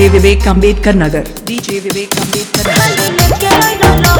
DJ Vivek Ambedkar Nagar, DJ Vivek Ambedkar Nagar.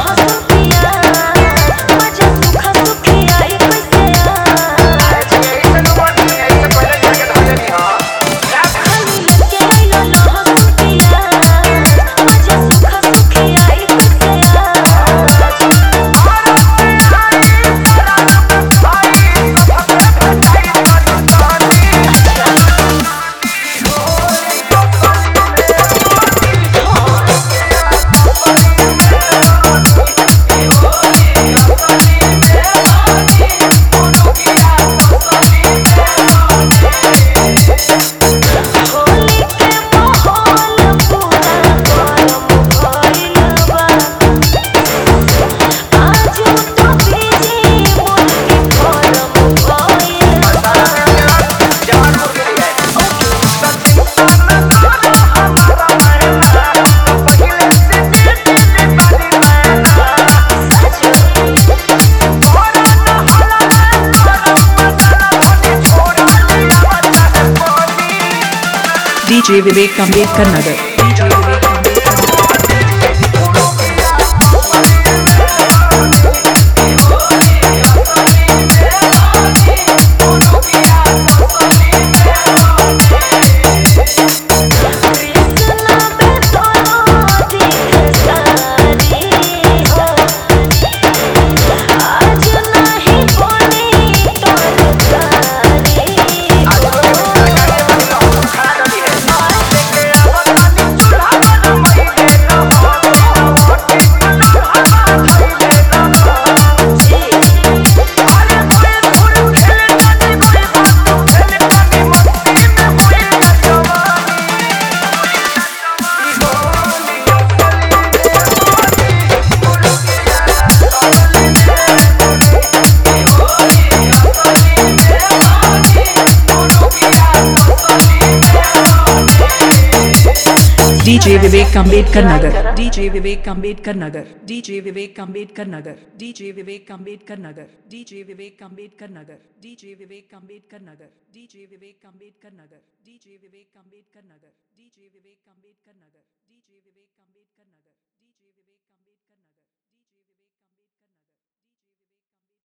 DJ Vivek Ambedkar Nagar, DJ Vivek DJ Vivek Ambedkar Nagar, DJ Vivek Ambedkar Nagar, DJ Vivek Ambedkar Nagar, DJ Vivek Ambedkar Nagar, DJ Vivek Ambedkar Nagar, DJ Vivek Ambedkar Nagar, DJ Vivek Ambedkar Nagar, DJ Vivek Ambedkar Nagar, DJ Vivek Ambedkar Nagar, DJ Vivek Ambedkar Nagar.